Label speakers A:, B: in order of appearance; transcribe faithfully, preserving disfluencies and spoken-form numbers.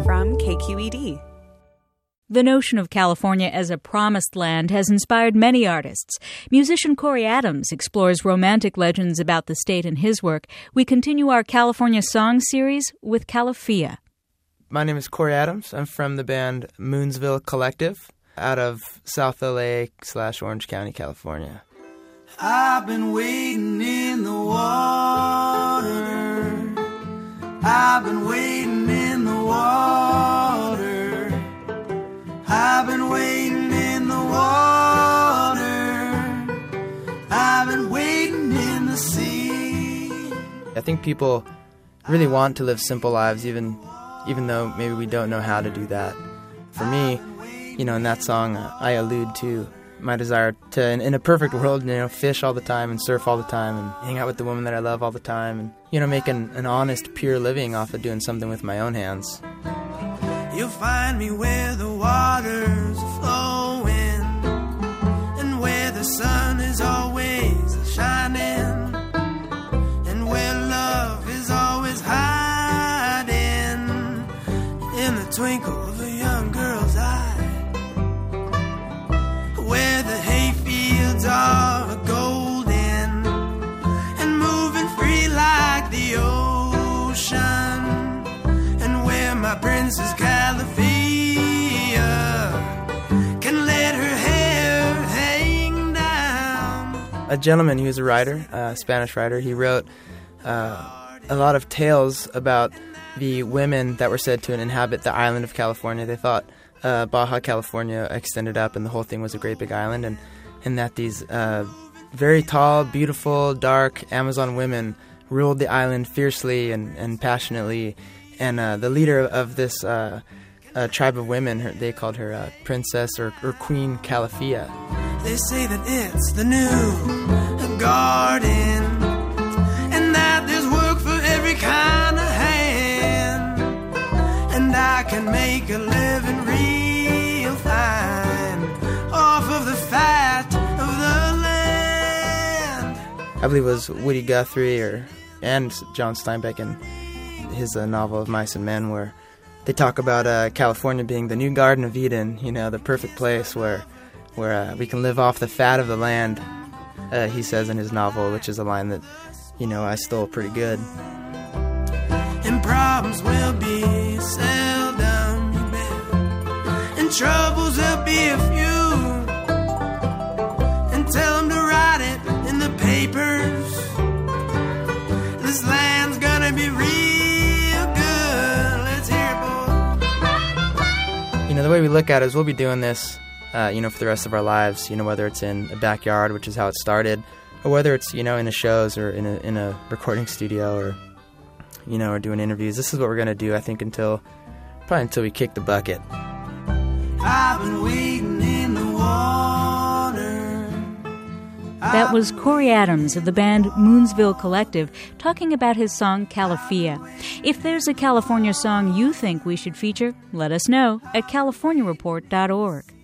A: from K Q E D.
B: The notion of California as a promised land has inspired many artists. Musician Corey Adams explores romantic legends about the state in his work. We continue our California song series with Calafia.
C: My name is Corey Adams. I'm from the band Moonsville Collective out of South L A slash Orange County, California.
D: I've been waiting in the water. I've been waiting in the water. I've been waiting in the water. I've been waiting in the sea.
C: I think people really want to live simple lives, even even though maybe we don't know how to do that. For me, you know, in that song, I allude to my desire to, in, in a perfect world, you know, fish all the time and surf all the time and hang out with the woman that I love all the time and, you know, make an, an honest, pure living off of doing something with my own hands.
D: You'll find me where the water's flowing and where the sun is always shining and where love is always hiding in the twinkle of a young girl's eye, where the hayfields are golden and moving free like the ocean, and where my princess Calafia can let her hair hang down.
C: A gentleman who was a writer, a Spanish writer, he wrote uh, a lot of tales about the women that were said to inhabit the island of California. They thought uh, Baja California extended up and the whole thing was a great big island, and, and that these uh, very tall, beautiful, dark Amazon women ruled the island fiercely and, and passionately. And uh, the leader of this uh, uh, tribe of women, her, they called her uh, Princess or, or Queen Calafia.
D: They say that it's the new garden and that there's work for every kind of hand, and I can make a living real fine off of the fat of the land.
C: I believe it was Woody Guthrie or and John Steinbeck in his uh, novel of Mice and Men, where they talk about uh, California being the new Garden of Eden, you know, the perfect place where where uh, we can live off the fat of the land, uh, he says in his novel, which is a line that, you know, I stole pretty good.
D: And problems will be seldom, you bet, and troubles will be a few, and tell them to write it in the papers. This land's gonna be real good. Let's hear it, boy.
C: You know, the way we look at it is we'll be doing this, uh, you know, for the rest of our lives, you know, whether it's in a backyard, which is how it started, or whether it's, you know, in the shows or in a, in a recording studio or, you know, or doing interviews. This is what we're going to do, I think, until, probably until we kick the bucket.
D: I've been waiting in the water.
B: That was Corey Adams of the band Moonsville Collective talking about his song Calafia. If there's a California song you think we should feature, let us know at california report dot org.